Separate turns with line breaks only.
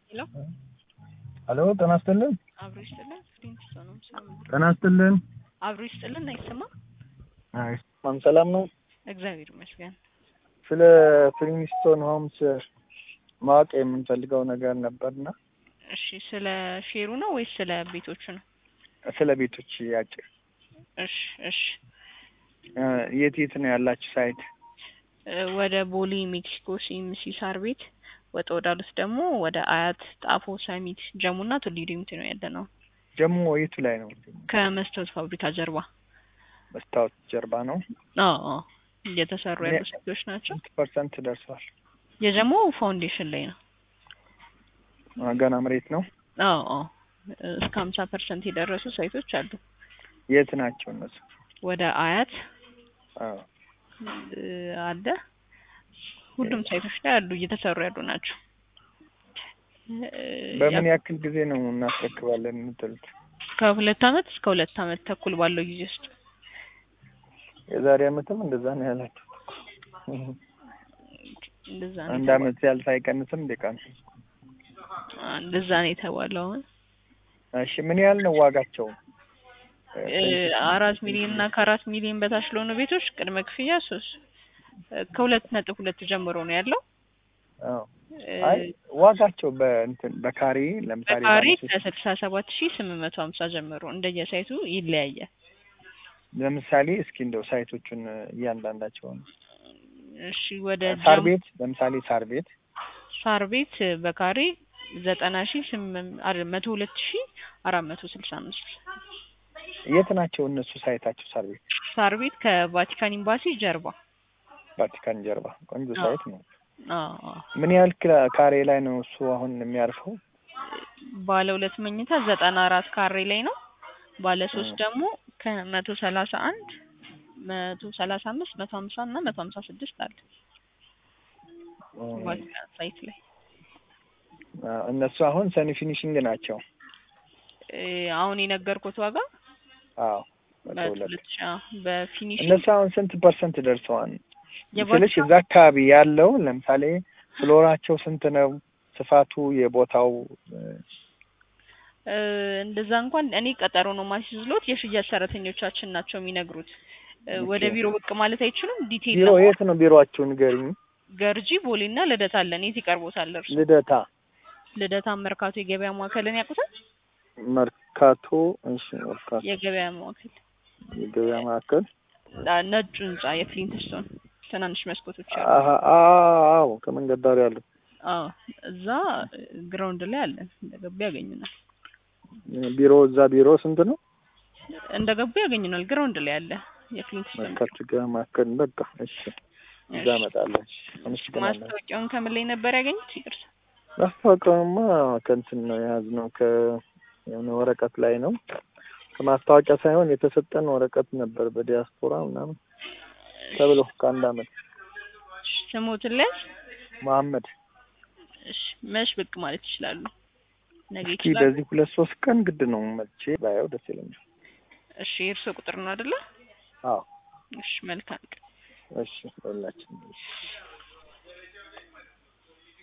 ሄሎ
ሄሎ ጤና ይስጥልን።
አብሮ ይስጥልን። ፍሪንስ ነው ሳምንት
ጤና ይስጥልን።
አብሮ ይስጥልን። አይሰማ
ሰላም ነው?
እግዚአብሔር ይመስገን።
ስለ ፍሪንስቶን ሆምስ ማወቅ የምንፈልገው ነገር ነበርና።
እሺ፣ ስለ ሼሩ ነው ወይስ ስለ ቤቶቹ ነው?
ስለ ቤቶች ያጭር።
እሺ።
የት ነው ያላችሁ ሳይት?
ወደ ቦሌ ሜክሲኮ ሲኤምሲ ሳር ቤት ወጣ ወዳሉት ደግሞ ወደ አያት ጣፎ ሰሚት ጀሙና ቱሊ ዲምቱ ነው ያለነው።
ጀሙ የቱ ላይ ነው?
ከመስታወት ፋብሪካ ጀርባ።
መስታወት ጀርባ ነው?
አዎ፣ እየተሰሩ ያሉ ሳይቶች ናቸው።
ፐርሰንት ደርሷል?
የጀሙ ፋውንዴሽን ላይ ነው።
ገና መሬት ነው?
አዎ፣ እስከ 50% የደረሱ ሳይቶች አሉ።
የት ናቸው እነሱ?
ወደ አያት አለ። ሁሉም ሳይቶች ላይ አሉ፣ እየተሰሩ ያሉ ናቸው።
በምን ያክል ጊዜ ነው እናስረክባለን የምትሉት?
ከ2 አመት እስከ 2 አመት ተኩል ባለው ጊዜ ውስጥ።
የዛሬ አመትም እንደዛ ነው ያላችሁ?
እንደዛ ነው።
አንድ አመት ያልፍ አይቀንስም ደቃን?
እንደዛ ነው የተባለው።
እሺ፣ ምን ያህል ነው ዋጋቸው?
4 ሚሊዮን እና ከ4 ሚሊዮን በታች ለሆኑ ቤቶች ቅድመ ክፍያ ከ2.2 ጀምሮ ነው ያለው።
አዎ፣ አይ ዋጋቸው በካሬ ለምሳሌ
በካሬ ከ67850 ጀምሮ እንደየሳይቱ ይለያያል።
ለምሳሌ እስኪ እንደው ሳይቶቹን እያንዳንዳቸውን።
እሺ፣ ወደ
ሳር ቤት ለምሳሌ ሳር ቤት
በካሬ 102,465
የት ናቸው እነሱ ሳይታቸው? ሳር ቤት
ከቫቲካን ኤምባሲ ጀርባ።
ቫቲካን ጀርባ ቆንጆ ሳይት ነው።
አዎ።
ምን ያህል ካሬ ላይ ነው እሱ አሁን የሚያርፈው?
ባለ 2 መኝታ 94 ካሬ ላይ ነው። ባለ 3 ደግሞ ከ131 135 150 እና 156 አለ ቫቲካን ሳይት ላይ።
እነሱ አሁን ሰኒ ፊኒሺንግ ናቸው።
አሁን የነገርኩት ዋጋ በፊኒሺንግ
እነሱ አሁን ስንት ፐርሰንት ደርሰዋል? ስለዚህ እዛ አካባቢ ያለው ለምሳሌ ፍሎራቸው ስንት ነው? ስፋቱ የቦታው
እንደዛ እንኳን እኔ ቀጠሮ ነው ማስይዝሎት የሽያጭ ሰራተኞቻችን ናቸው የሚነግሩት። ወደ ቢሮ ብቅ ማለት አይችሉም? ዲቴል
ቢሮ የት ነው ቢሮአችሁ ንገሪኝ።
ገርጂ ቦሌና ልደታ አለን። የት ይቀርቦታል እርሱ? ልደታ መርካቶ የገበያ ማዕከልን ያውቁታል?
መርካቶ። እሺ፣ መርካቶ
የገበያ ማዕከል ነጩ ህንጻ የፍሊንትስቶን ትናንሽ መስኮቶች አሉ።
አዎ፣ ከመንገድ ዳር ያለው።
አዎ፣ እዛ ግራውንድ ላይ አለን። እንደገቡ ያገኙናል።
ቢሮ ስንት ነው?
እንደገቡ ያገኙናል። ግራውንድ ላይ አለ የፍሊንትስቶን
ከገበያ ማዕከል። በቃ እሺ፣ እዛ እመጣለሁ።
ማስታወቂያውን ከምን ላይ ነበር ያገኙት? ይቅርታ፣
ማስታወቂያውማ ከእንትን ነው የያዝነው የሆነ ወረቀት ላይ ነው። ከማስታወቂያ ሳይሆን የተሰጠን ወረቀት ነበር በዲያስፖራ ምናምን ተብሎ ከአንድ አመት።
ስሞትን ላይ
መሐመድ።
እሺ፣ መች ብቅ ማለት ይችላሉ? ነገ
ይችላል። በዚህ 2-3 ቀን ግድ ነው መቼ ባየው ደስ ይለኛል።
እሺ፣ የእርሶ ቁጥር ነው አይደለ?
አዎ።
እሺ፣ መልካም።
እሺ፣ ሁላችን